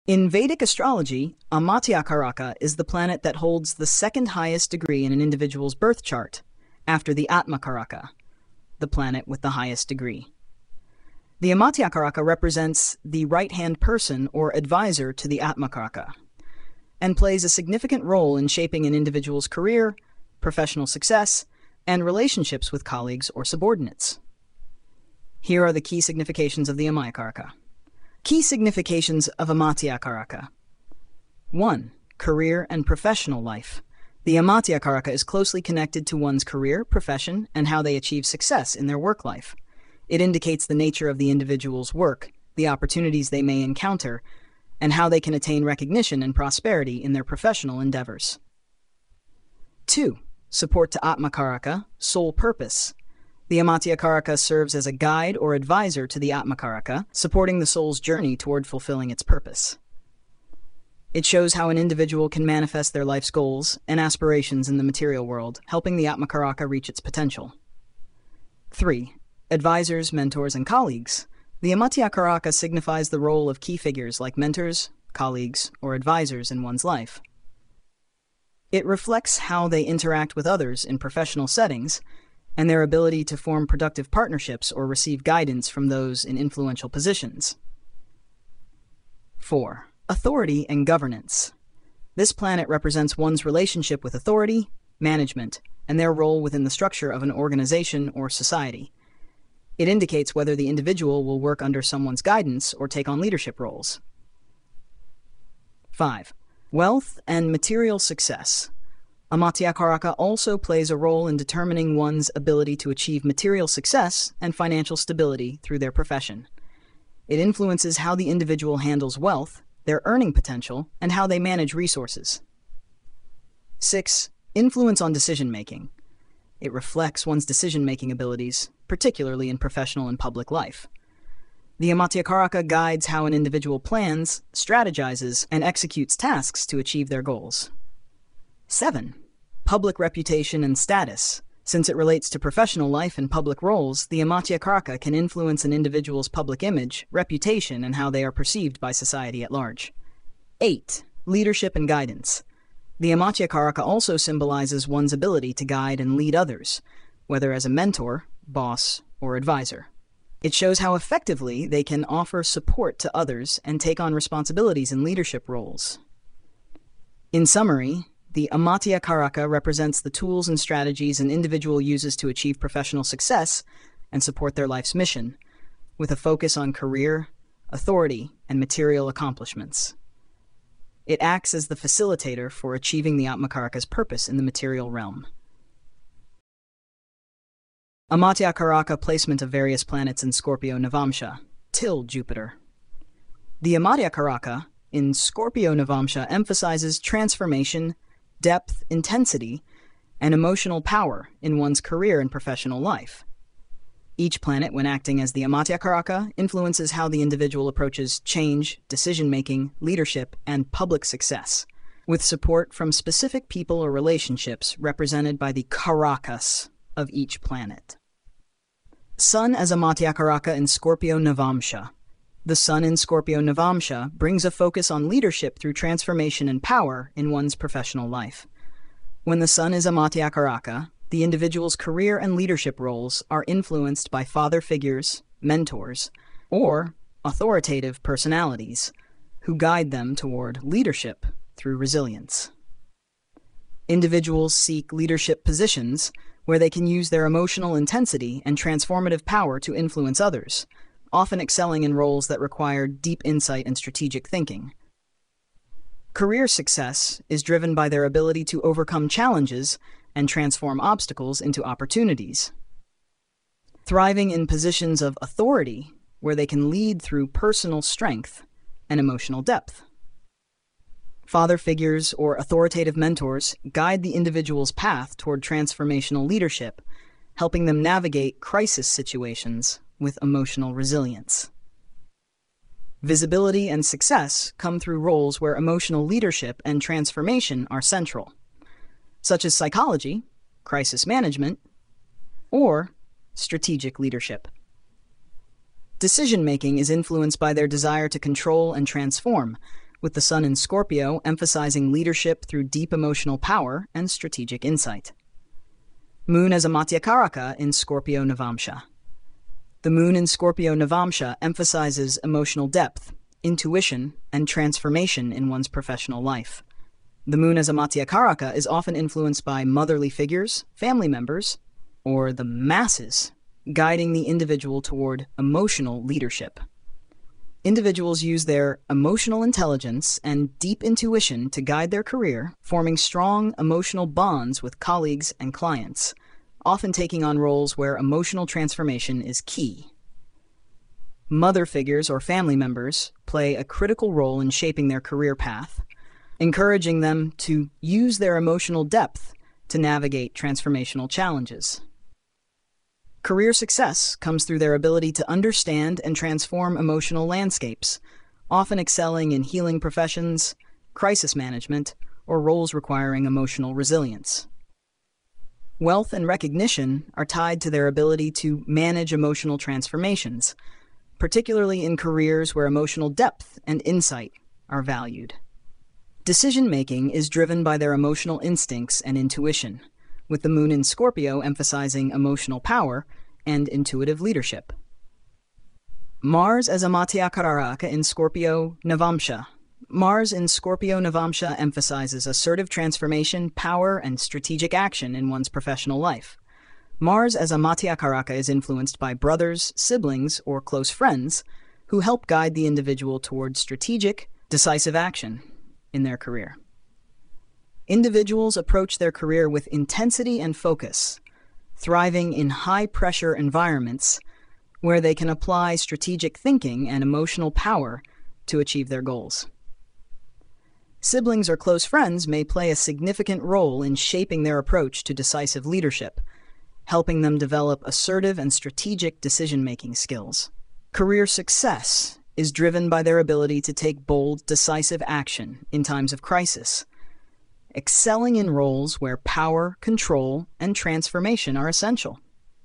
In Vedic astrology, Amatyakaraka is the planet that holds the second highest degree in an individual's birth chart, after the Atmakaraka, the planet with the highest degree. The Amatyakaraka represents the right-hand person or advisor to the Atmakaraka, and plays a significant role in shaping an individual's career, professional success, and relationships with colleagues or subordinates. Here are the key significations of the Amatyakaraka. Key significations of Amatyakaraka. 1. Career and professional life. The Amatyakaraka is closely connected to one's career, profession, and how they achieve success in their work life. It indicates the nature of the individual's work, the opportunities they may encounter, and how they can attain recognition and prosperity in their professional endeavors. 2. Support to Atmakaraka, soul purpose. The Amatyakaraka serves as a guide or advisor to the Atmakaraka, supporting the soul's journey toward fulfilling its purpose. It shows how an individual can manifest their life's goals and aspirations in the material world, helping the Atmakaraka reach its potential. 3. Advisors, mentors, and colleagues. The Amatyakaraka signifies the role of key figures like mentors, colleagues, or advisors in one's life. It reflects how they interact with others in professional settings, and their ability to form productive partnerships or receive guidance from those in influential positions. 4. Authority and governance. This planet represents one's relationship with authority, management, and their role within the structure of an organization or society. It indicates whether the individual will work under someone's guidance or take on leadership roles. 5. Wealth and material success. Amatyakaraka also plays a role in determining one's ability to achieve material success and financial stability through their profession. It influences how the individual handles wealth, their earning potential, and how they manage resources. 6. Influence on decision-making. It reflects one's decision-making abilities, particularly in professional and public life. The Amatyakaraka guides how an individual plans, strategizes, and executes tasks to achieve their goals. 7. Public reputation and status. Since it relates to professional life and public roles, the Amatyakaraka can influence an individual's public image, reputation, and how they are perceived by society at large. 8. Leadership and guidance. The Amatyakaraka also symbolizes one's ability to guide and lead others, whether as a mentor, boss, or advisor. It shows how effectively they can offer support to others and take on responsibilities in leadership roles. In summary, the Amatyakaraka represents the tools and strategies an individual uses to achieve professional success and support their life's mission, with a focus on career, authority, and material accomplishments. It acts as the facilitator for achieving the Atmakaraka's purpose in the material realm. Amatyakaraka placement of various planets in Scorpio Navamsha, till Jupiter. The Amatyakaraka in Scorpio Navamsha emphasizes transformation, depth, intensity, and emotional power in one's career and professional life. Each planet, when acting as the Amatyakaraka, influences how the individual approaches change, decision-making, leadership, and public success, with support from specific people or relationships represented by the Karakas of each planet. Sun as Amatyakaraka in Scorpio Navamsha. The Sun in Scorpio Navamsha brings a focus on leadership through transformation and power in one's professional life. When the Sun is Amatyakaraka, the individual's career and leadership roles are influenced by father figures, mentors, or authoritative personalities who guide them toward leadership through resilience. Individuals seek leadership positions where they can use their emotional intensity and transformative power to influence others, often excelling in roles that require deep insight and strategic thinking. Career success is driven by their ability to overcome challenges and transform obstacles into opportunities. Thriving in positions of authority, where they can lead through personal strength and emotional depth. Father figures or authoritative mentors guide the individual's path toward transformational leadership, helping them navigate crisis situations with emotional resilience. Visibility and success come through roles where emotional leadership and transformation are central, such as psychology, crisis management, or strategic leadership. Decision-making is influenced by their desire to control and transform, with the Sun in Scorpio emphasizing leadership through deep emotional power and strategic insight. Moon as a Matyyakaraka in Scorpio Navamsha. The Moon in Scorpio Navamsha emphasizes emotional depth, intuition, and transformation in one's professional life. The Moon as a Matyyakaraka is often influenced by motherly figures, family members, or the masses, guiding the individual toward emotional leadership. Individuals use their emotional intelligence and deep intuition to guide their career, forming strong emotional bonds with colleagues and clients, often taking on roles where emotional transformation is key. Mother figures or family members play a critical role in shaping their career path, encouraging them to use their emotional depth to navigate transformational challenges. Career success comes through their ability to understand and transform emotional landscapes, often excelling in healing professions, crisis management, or roles requiring emotional resilience. Wealth and recognition are tied to their ability to manage emotional transformations, particularly in careers where emotional depth and insight are valued. Decision-making is driven by their emotional instincts and intuition, with the Moon in Scorpio emphasizing emotional power and intuitive leadership. Mars as a Matyyakaraka in Scorpio Navamsha. Mars in Scorpio Navamsha emphasizes assertive transformation, power, and strategic action in one's professional life. Mars as a Matyyakaraka is influenced by brothers, siblings, or close friends who help guide the individual toward strategic, decisive action in their career. Individuals approach their career with intensity and focus, thriving in high-pressure environments where they can apply strategic thinking and emotional power to achieve their goals. Siblings or close friends may play a significant role in shaping their approach to decisive leadership, helping them develop assertive and strategic decision-making skills. Career success is driven by their ability to take bold, decisive action in times of crisis, excelling in roles where power, control, and transformation are essential.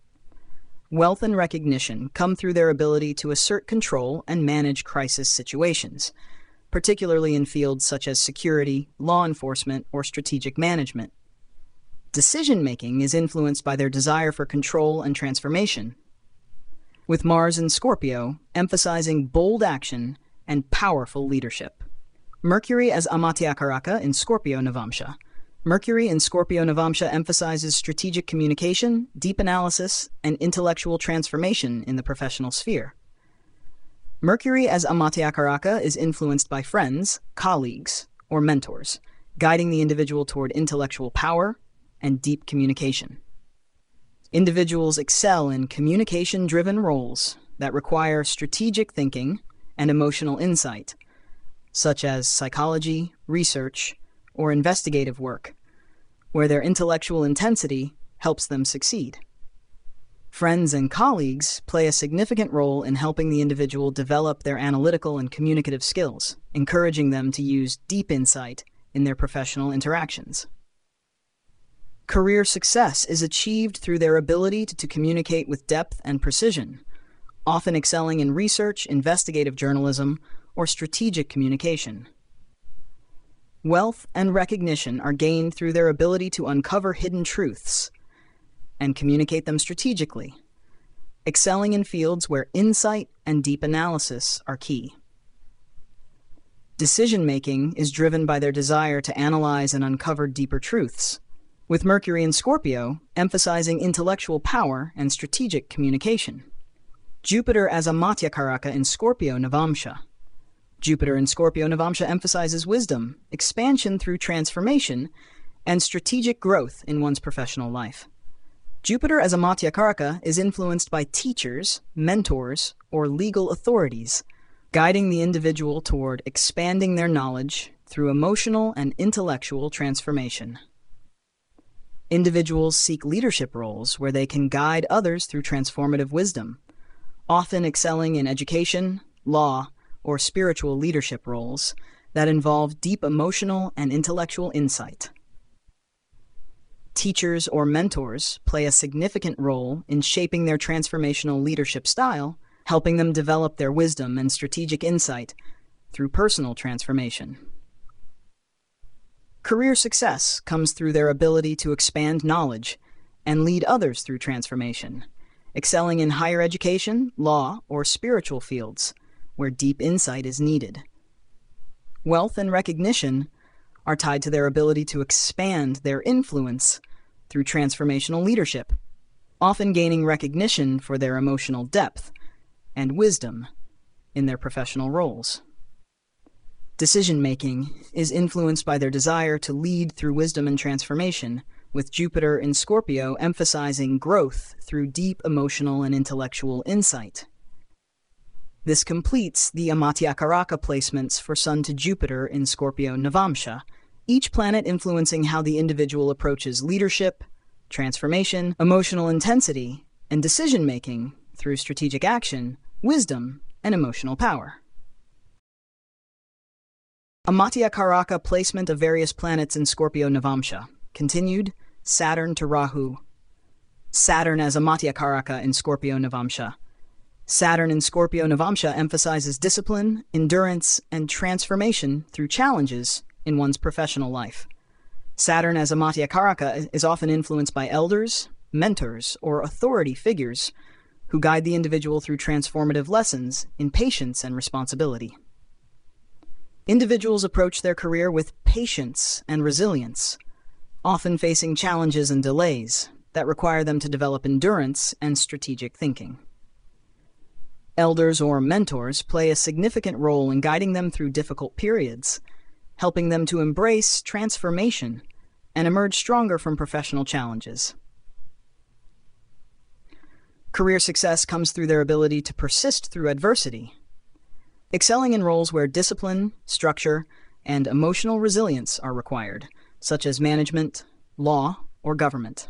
Wealth and recognition come through their ability to assert control and manage crisis situations, particularly in fields such as security, law enforcement, or strategic management. Decision-making is influenced by their desire for control and transformation, with Mars in Scorpio emphasizing bold action and powerful leadership. Mercury as Matyyakaraka in Scorpio Navamsha. Mercury in Scorpio Navamsha emphasizes strategic communication, deep analysis, and intellectual transformation in the professional sphere. Mercury as Matyyakaraka is influenced by friends, colleagues, or mentors, guiding the individual toward intellectual power and deep communication. Individuals excel in communication-driven roles that require strategic thinking and emotional insight, such as psychology, research, or investigative work, where their intellectual intensity helps them succeed. Friends and colleagues play a significant role in helping the individual develop their analytical and communicative skills, encouraging them to use deep insight in their professional interactions. Career success is achieved through their ability to communicate with depth and precision, often excelling in research, investigative journalism, or strategic communication. Wealth and recognition are gained through their ability to uncover hidden truths and communicate them strategically, excelling in fields where insight and deep analysis are key. Decision-making is driven by their desire to analyze and uncover deeper truths, with Mercury in Scorpio emphasizing intellectual power and strategic communication. Jupiter as a Matyyakaraka in Scorpio Navamsha. Jupiter in Scorpio Navamsha emphasizes wisdom, expansion through transformation, and strategic growth in one's professional life. Jupiter as a Matyyakaraka is influenced by teachers, mentors, or legal authorities, guiding the individual toward expanding their knowledge through emotional and intellectual transformation. Individuals seek leadership roles where they can guide others through transformative wisdom, often excelling in education, law, or spiritual leadership roles that involve deep emotional and intellectual insight. Teachers or mentors play a significant role in shaping their transformational leadership style, helping them develop their wisdom and strategic insight through personal transformation. Career success comes through their ability to expand knowledge and lead others through transformation, excelling in higher education, law, or spiritual fields where deep insight is needed. Wealth and recognition are tied to their ability to expand their influence through transformational leadership, often gaining recognition for their emotional depth and wisdom in their professional roles. Decision-making is influenced by their desire to lead through wisdom and transformation, with Jupiter in Scorpio emphasizing growth through deep emotional and intellectual insight. This completes the Amatya Karaka placements for Sun to Jupiter in Scorpio Navamsha, each planet influencing how the individual approaches leadership, transformation, emotional intensity, and decision-making through strategic action, wisdom, and emotional power. Amatya Karaka placement of various planets in Scorpio Navamsha. Continued, Saturn to Rahu. Saturn as Amatya Karaka in Scorpio Navamsha. Saturn in Scorpio Navamsha emphasizes discipline, endurance, and transformation through challenges in one's professional life. Saturn as Amatya Karaka is often influenced by elders, mentors, or authority figures who guide the individual through transformative lessons in patience and responsibility. Individuals approach their career with patience and resilience, often facing challenges and delays that require them to develop endurance and strategic thinking. Elders or mentors play a significant role in guiding them through difficult periods, helping them to embrace transformation and emerge stronger from professional challenges. Career success comes through their ability to persist through adversity, excelling in roles where discipline, structure, and emotional resilience are required, such as management, law, or government.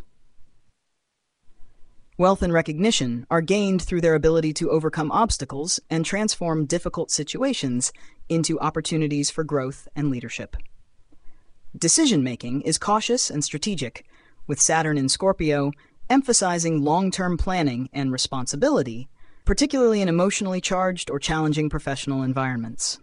Wealth and recognition are gained through their ability to overcome obstacles and transform difficult situations into opportunities for growth and leadership. Decision-making is cautious and strategic, with Saturn in Scorpio emphasizing long-term planning and responsibility, particularly in emotionally charged or challenging professional environments.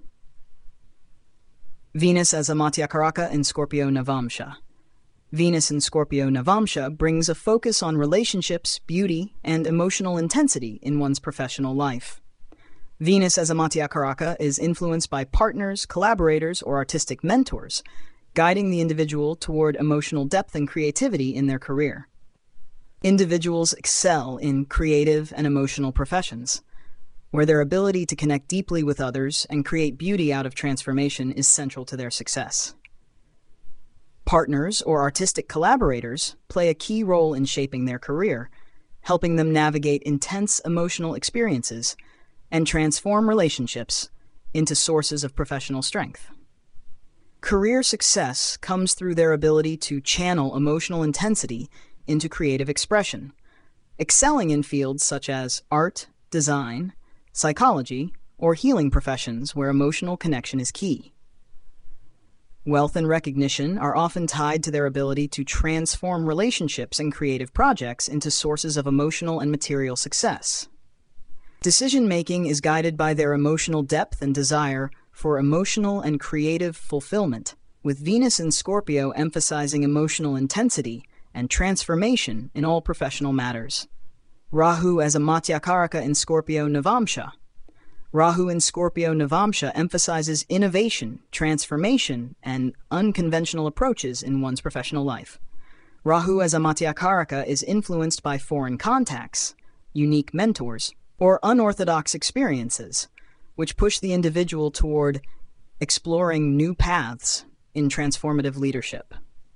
Venus as Amatya Karaka in Scorpio Navamsha. Venus in Scorpio Navamsha brings a focus on relationships, beauty, and emotional intensity in one's professional life. Venus as Amatya Karaka is influenced by partners, collaborators, or artistic mentors, guiding the individual toward emotional depth and creativity in their career. Individuals excel in creative and emotional professions, where their ability to connect deeply with others and create beauty out of transformation is central to their success. Partners or artistic collaborators play a key role in shaping their career, helping them navigate intense emotional experiences and transform relationships into sources of professional strength. Career success comes through their ability to channel emotional intensity into creative expression, excelling in fields such as art, design, psychology, or healing professions where emotional connection is key. Wealth and recognition are often tied to their ability to transform relationships and creative projects into sources of emotional and material success. Decision-making is guided by their emotional depth and desire for emotional and creative fulfillment, with Venus in Scorpio emphasizing emotional intensity and transformation in all professional matters. Rahu as Amatya Karaka in Scorpio Navamsha. Rahu in Scorpio Navamsha emphasizes innovation, transformation, and unconventional approaches in one's professional life. Rahu as Amatya Karaka is influenced by foreign contacts, unique mentors, or unorthodox experiences, which push the individual toward exploring new paths in transformative leadership.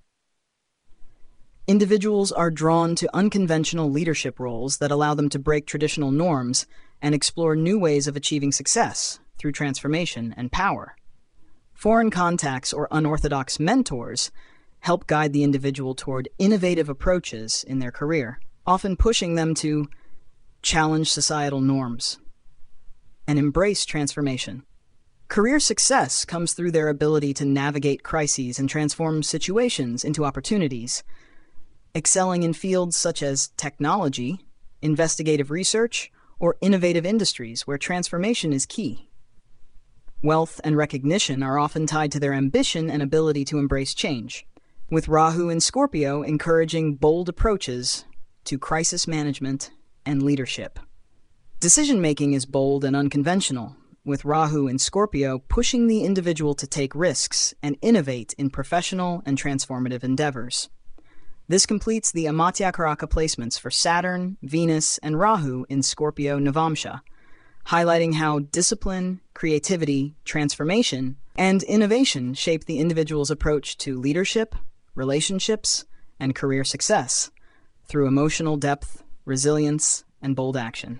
Individuals are drawn to unconventional leadership roles that allow them to break traditional norms and explore new ways of achieving success through transformation and power. Foreign contacts or unorthodox mentors help guide the individual toward innovative approaches in their career, often pushing them to challenge societal norms and embrace transformation. Career success comes through their ability to navigate crises and transform situations into opportunities, excelling in fields such as technology, investigative research, or innovative industries where transformation is key. Wealth and recognition are often tied to their ambition and ability to embrace change, with Rahu in Scorpio encouraging bold approaches to crisis management and leadership. Decision-making is bold and unconventional, with Rahu in Scorpio pushing the individual to take risks and innovate in professional and transformative endeavors. This completes the Amatya Karaka placements for Saturn, Venus, and Rahu in Scorpio Navamsha, highlighting how discipline, creativity, transformation, and innovation shape the individual's approach to leadership, relationships, and career success through emotional depth, resilience, and bold action.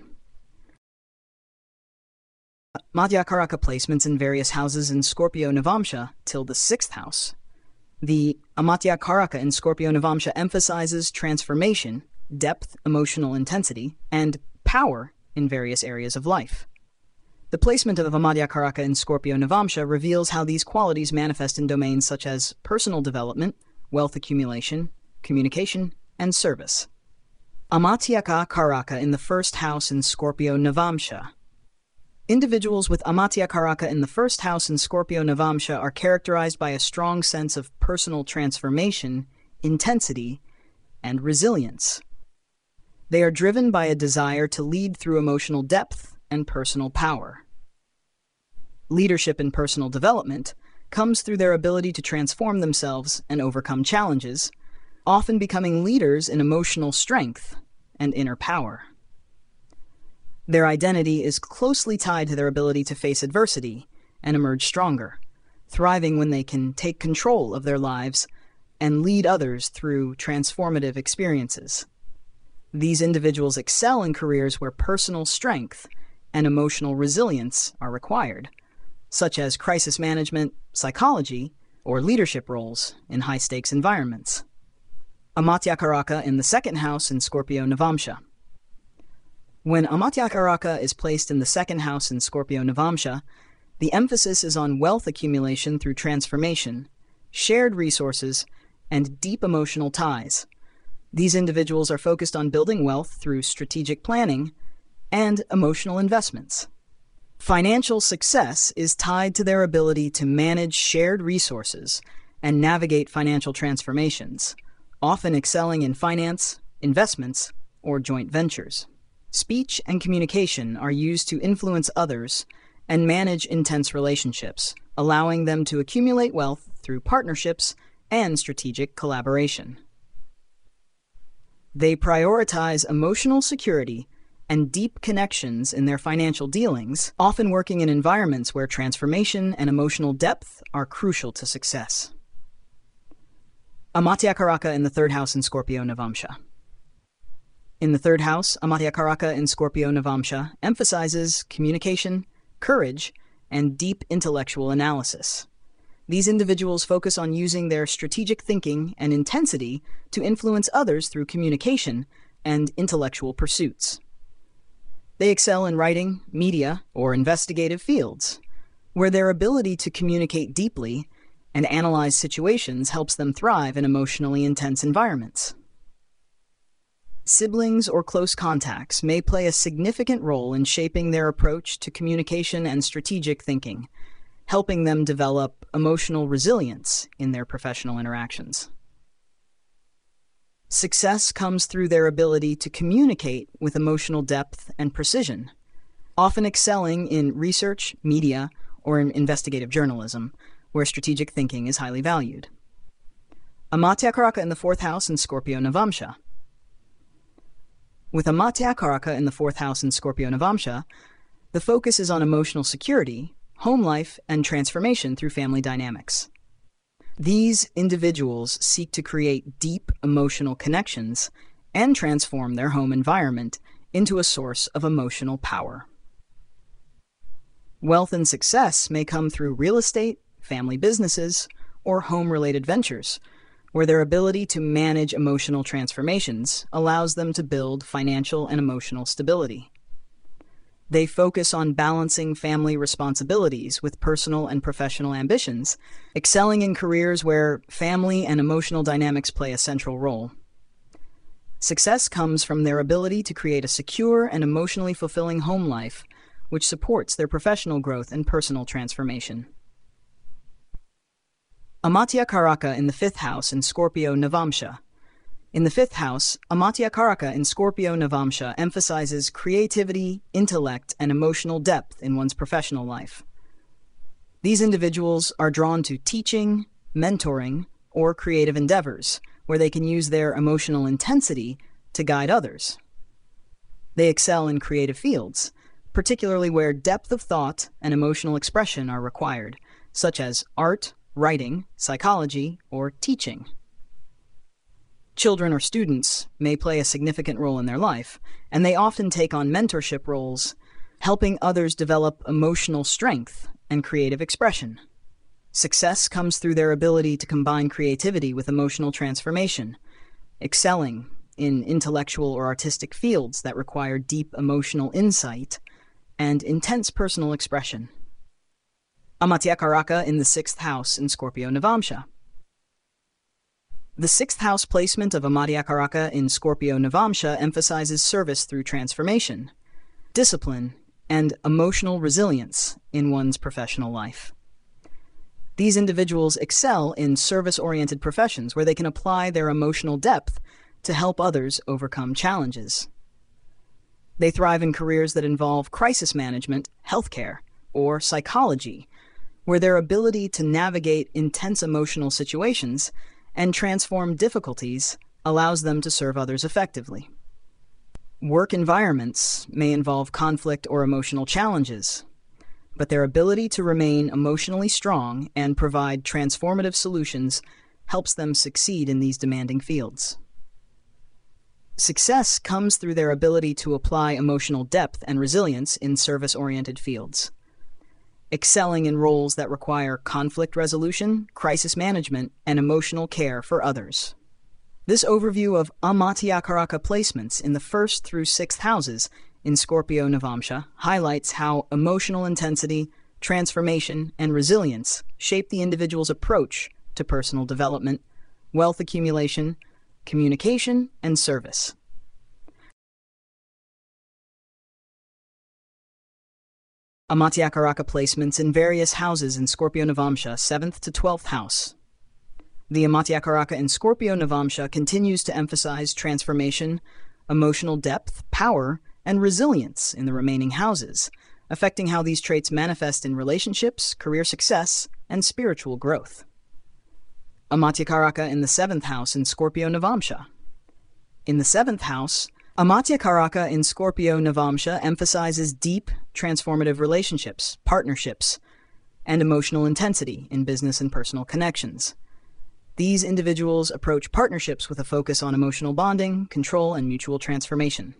Amatya Karaka placements in various houses in Scorpio Navamsha till the 6th house. The Amatya Karaka in Scorpio Navamsha emphasizes transformation, depth, emotional intensity, and power in various areas of life. The placement of Amatya Karaka in Scorpio Navamsha reveals how these qualities manifest in domains such as personal development, wealth accumulation, communication, and service. Amatya Karaka in the 1st house in Scorpio Navamsha. Individuals with Amatya Karaka in the 1st house in Scorpio Navamsha are characterized by a strong sense of personal transformation, intensity, and resilience. They are driven by a desire to lead through emotional depth and personal power. Leadership and personal development comes through their ability to transform themselves and overcome challenges, often becoming leaders in emotional strength and inner power. Their identity is closely tied to their ability to face adversity and emerge stronger, thriving when they can take control of their lives and lead others through transformative experiences. These individuals excel in careers where personal strength and emotional resilience are required, such as crisis management, psychology, or leadership roles in high-stakes environments. Amatya Karaka in the 2nd house in Scorpio Navamsha. When Amatya Karaka is placed in the 2nd house in Scorpio Navamsha, the emphasis is on wealth accumulation through transformation, shared resources, and deep emotional ties. These individuals are focused on building wealth through strategic planning and emotional investments. Financial success is tied to their ability to manage shared resources and navigate financial transformations, often excelling in finance, investments, or joint ventures. Speech and communication are used to influence others and manage intense relationships, allowing them to accumulate wealth through partnerships and strategic collaboration. They prioritize emotional security and deep connections in their financial dealings, often working in environments where transformation and emotional depth are crucial to success. Amatya Karaka in the 3rd house in Scorpio Navamsha. In the 3rd house, Amatya Karaka in Scorpio Navamsha emphasizes communication, courage, and deep intellectual analysis. These individuals focus on using their strategic thinking and intensity to influence others through communication and intellectual pursuits. They excel in writing, media, or investigative fields, where their ability to communicate deeply and analyze situations helps them thrive in emotionally intense environments. Siblings or close contacts may play a significant role in shaping their approach to communication and strategic thinking, helping them develop emotional resilience in their professional interactions. Success comes through their ability to communicate with emotional depth and precision, often excelling in research, media, or in investigative journalism, where strategic thinking is highly valued. Amatya Karaka in the 4th house in Scorpio Navamsha. With Amatya Karaka in the 4th house in Scorpio Navamsha, the focus is on emotional security, home life, and transformation through family dynamics. These individuals seek to create deep emotional connections and transform their home environment into a source of emotional power. Wealth and success may come through real estate, family businesses, or home-related ventures, where their ability to manage emotional transformations allows them to build financial and emotional stability. They focus on balancing family responsibilities with personal and professional ambitions, excelling in careers where family and emotional dynamics play a central role. Success comes from their ability to create a secure and emotionally fulfilling home life which supports their professional growth and personal transformation. Amatya Karaka in the 5th house in Scorpio Navamsha. In the 5th house, Amatya Karaka in Scorpio Navamsha emphasizes creativity, intellect, and emotional depth in one's professional life. These individuals are drawn to teaching, mentoring, or creative endeavors, where they can use their emotional intensity to guide others. They excel in creative fields, particularly where depth of thought and emotional expression are required, such as art, writing, psychology, or teaching. Children or students may play a significant role in their life, and they often take on mentorship roles, helping others develop emotional strength and creative expression. Success comes through their ability to combine creativity with emotional transformation, excelling in intellectual or artistic fields that require deep emotional insight and intense personal expression. Amatya Karaka in the 6th house in Scorpio Navamsha. The 6th house placement of Amatya Karaka in Scorpio Navamsha emphasizes service through transformation, discipline, and emotional resilience in one's professional life. These individuals excel in service-oriented professions where they can apply their emotional depth to help others overcome challenges. They thrive in careers that involve crisis management, healthcare, or psychology, where their ability to navigate intense emotional situations and transform difficulties allows them to serve others effectively. Work environments may involve conflict or emotional challenges, but their ability to remain emotionally strong and provide transformative solutions helps them succeed in these demanding fields. Success comes through their ability to apply emotional depth and resilience in service-oriented fields, excelling in roles that require conflict resolution, crisis management, and emotional care for others. This overview of Amatya Karaka placements in the 1st through 6th houses in Scorpio Navamsha highlights how emotional intensity, transformation, and resilience shape the individual's approach to personal development, wealth accumulation, communication, and service. Amatya Karaka placements in various houses in Scorpio Navamsha, 7th to 12th house. The Amatya Karaka in Scorpio Navamsha continues to emphasize transformation, emotional depth, power, and resilience in the remaining houses, affecting how these traits manifest in relationships, career success, and spiritual growth. Amatya Karaka in the 7th house in Scorpio Navamsha. In the 7th house, Amatya Karaka in Scorpio Navamsha emphasizes deep, transformative relationships, partnerships, and emotional intensity in business and personal connections. These individuals approach partnerships with a focus on emotional bonding, control, and mutual transformation.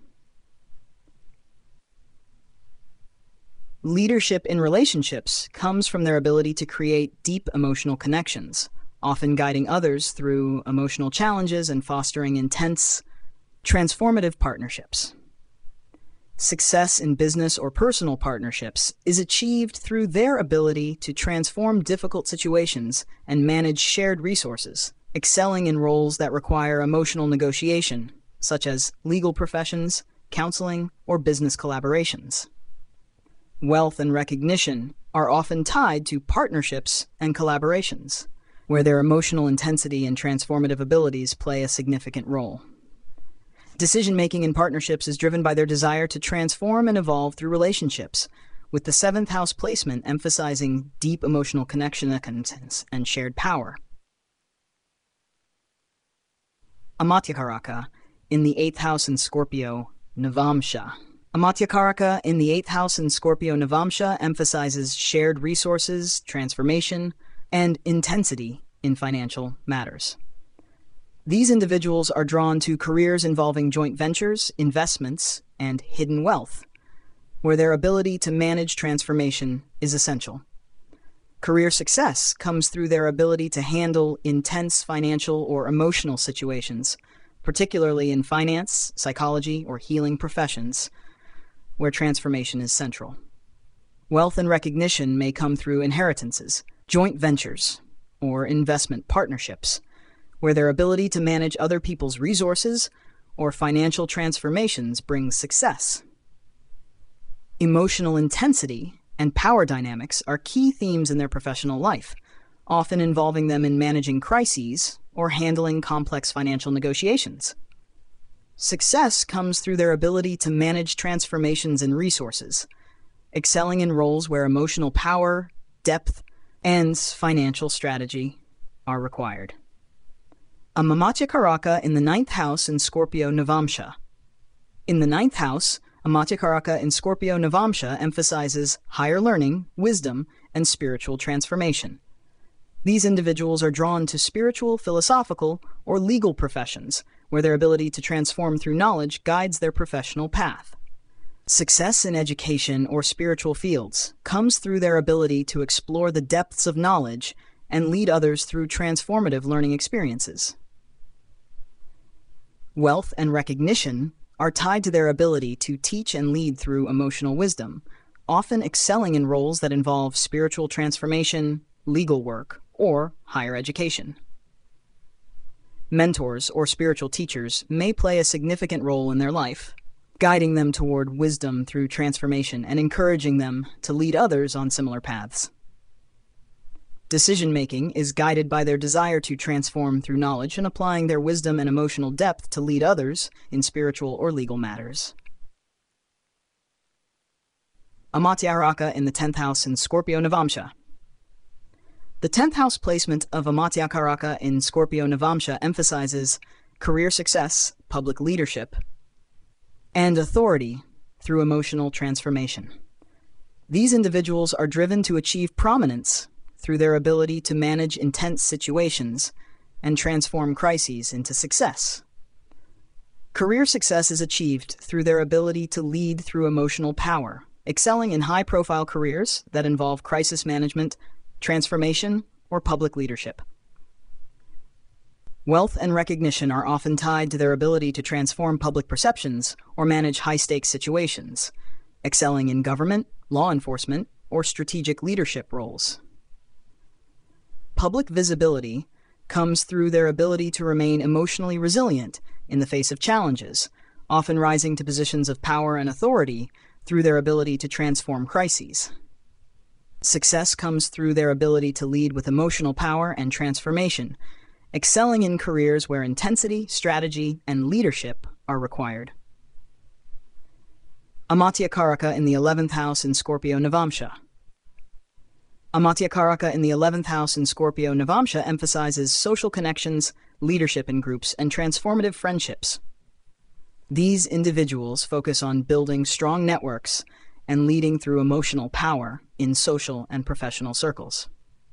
Leadership in relationships comes from their ability to create deep emotional connections, often guiding others through emotional challenges and fostering intense, transformative partnerships. Success in business or personal partnerships is achieved through their ability to transform difficult situations and manage shared resources, excelling in roles that require emotional negotiation, such as legal professions, counseling, or business collaborations. Wealth and recognition are often tied to partnerships and collaborations, where their emotional intensity and transformative abilities play a significant role. Decision-making in partnerships is driven by their desire to transform and evolve through relationships, with the 7th house placement emphasizing deep emotional connection and shared power. Amatya Karaka in the 8th house in Scorpio Navamsha. Amatya Karaka in the 8th house in Scorpio Navamsha emphasizes shared resources, transformation, and intensity in financial matters. These individuals are drawn to careers involving joint ventures, investments, and hidden wealth, where their ability to manage transformation is essential. Career success comes through their ability to handle intense financial or emotional situations, particularly in finance, psychology, or healing professions, where transformation is central. Wealth and recognition may come through inheritances, joint ventures, or investment partnerships, where their ability to manage other people's resources or financial transformations brings success. Emotional intensity and power dynamics are key themes in their professional life, often involving them in managing crises or handling complex financial negotiations. Success comes through their ability to manage transformations and resources, excelling in roles where emotional power, depth, and financial strategy are required. Amatya Karaka in the 9th house in Scorpio Navamsha. In the 9th house, Amatya Karaka in Scorpio Navamsha emphasizes higher learning, wisdom, and spiritual transformation. These individuals are drawn to spiritual, philosophical, or legal professions, where their ability to transform through knowledge guides their professional path. Success in education or spiritual fields comes through their ability to explore the depths of knowledge and lead others through transformative learning experiences. Wealth and recognition are tied to their ability to teach and lead through emotional wisdom, often excelling in roles that involve spiritual transformation, legal work, or higher education. Mentors or spiritual teachers may play a significant role in their life, guiding them toward wisdom through transformation and encouraging them to lead others on similar paths. Decision-making is guided by their desire to transform through knowledge and applying their wisdom and emotional depth to lead others in spiritual or legal matters. Amatya Karaka in the 10th house in Scorpio Navamsha. The 10th house placement of Amatya Karaka in Scorpio Navamsha emphasizes career success, public leadership, and authority through emotional transformation. These individuals are driven to achieve prominence through their ability to manage intense situations and transform crises into success. Career success is achieved through their ability to lead through emotional power, excelling in high-profile careers that involve crisis management, transformation, or public leadership. Wealth and recognition are often tied to their ability to transform public perceptions or manage high-stakes situations, excelling in government, law enforcement, or strategic leadership roles. Public visibility comes through their ability to remain emotionally resilient in the face of challenges, often rising to positions of power and authority through their ability to transform crises. Success comes through their ability to lead with emotional power and transformation, excelling in careers where intensity, strategy, and leadership are required. Amatya Karaka in the 11th house in Scorpio Navamsha. Amatya Karaka in the 11th house in Scorpio Navamsha emphasizes social connections, leadership in groups, and transformative friendships. These individuals focus on building strong networks and leading through emotional power in social and professional circles.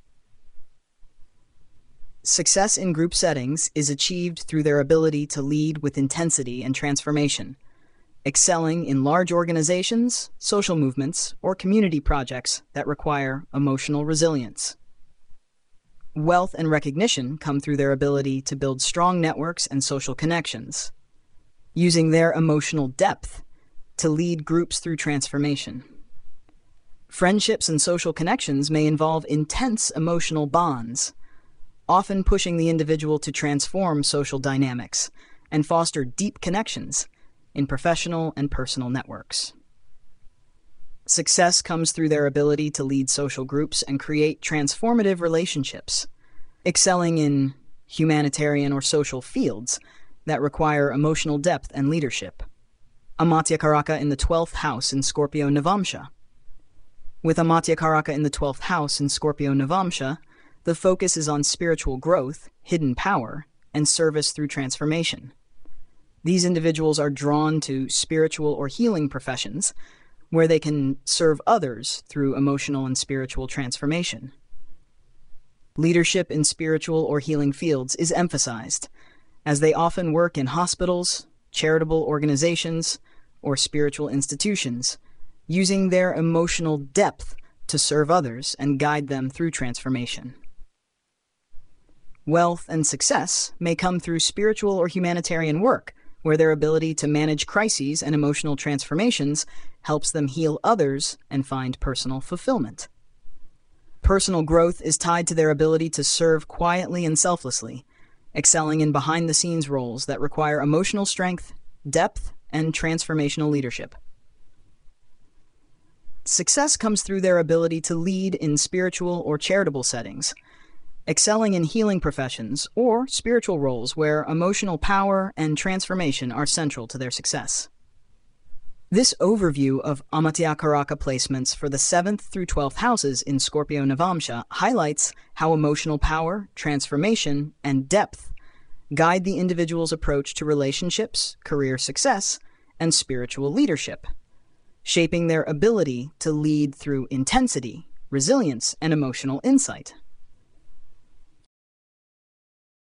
Success in group settings is achieved through their ability to lead with intensity and transformation, excelling in large organizations, social movements, or community projects that require emotional resilience. Wealth and recognition come through their ability to build strong networks and social connections, using their emotional depth to lead groups through transformation. Friendships and social connections may involve intense emotional bonds, often pushing the individual to transform social dynamics and foster deep connections in professional and personal networks. Success comes through their ability to lead social groups and create transformative relationships, excelling in humanitarian or social fields that require emotional depth and leadership. Amatya Karaka in the 12th house in Scorpio Navamsha. With Amatya Karaka in the 12th house in Scorpio Navamsha, the focus is on spiritual growth, hidden power, and service through transformation. These individuals are drawn to spiritual or healing professions where they can serve others through emotional and spiritual transformation. Leadership in spiritual or healing fields is emphasized, as they often work in hospitals, charitable organizations, or spiritual institutions, using their emotional depth to serve others and guide them through transformation. Wealth and success may come through spiritual or humanitarian work, where their ability to manage crises and emotional transformations helps them heal others and find personal fulfillment. Personal growth is tied to their ability to serve quietly and selflessly, excelling in behind-the-scenes roles that require emotional strength, depth, and transformational leadership. success comes through their ability to lead in spiritual or charitable settings, excelling in healing professions or spiritual roles where emotional power and transformation are central to their success. This overview of Amatya Karaka placements for the 7th through 12th houses in Scorpio Navamsha highlights how emotional power, transformation, and depth guide the individual's approach to relationships, career success, and spiritual leadership, shaping their ability to lead through intensity, resilience, and emotional insight.